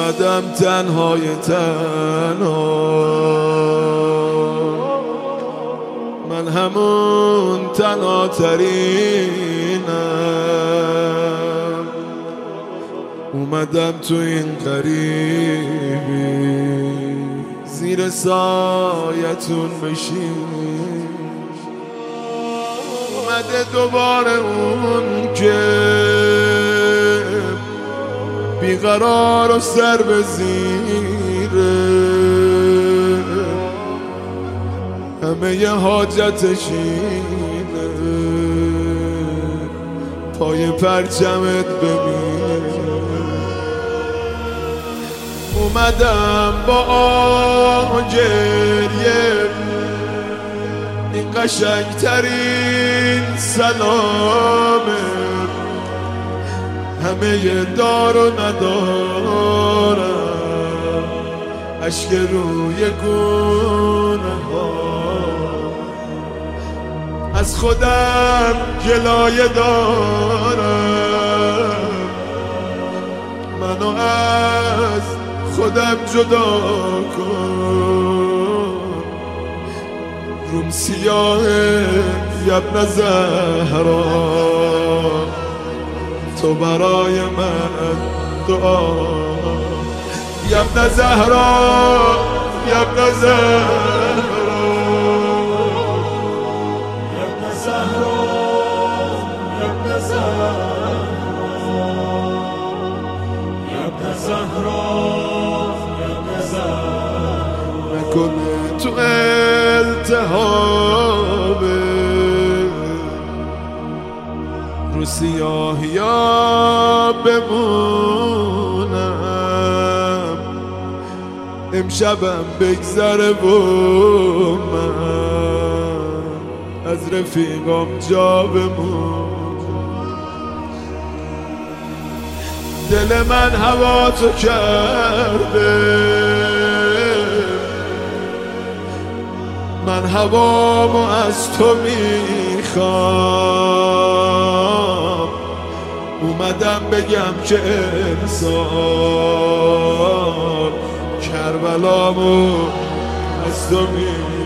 اومدم تنهای تنها، من همون تنها ترینم. اومدم تو این غریبی زیر سایتون بشین. اومده دوباره اون که بیقرار و سر به زیره، همه ی حاجتش اینه پای پرچمت ببین. اومدم با آه گریه این قشنگترین سلامه، همه ی دار و ندارم اشک روی گونه ها. از خودم گلایه دارم، منو از خودم جدا کن. روم سیاهه یبن زهرا، تو برای من دعا. یبن زهرا یبن زهرا یبن زهرا یبن زهرا یبن زهرا یبن زهرا. نکنه تو التهابه رو سیاهیا بمونم، امشبم بگذره و من از رفیقام جا بمون. دل من هوا تو کرده، من هوامو از تو میخوام. اومدم بگم که انسان کربلامو از تو میخوام.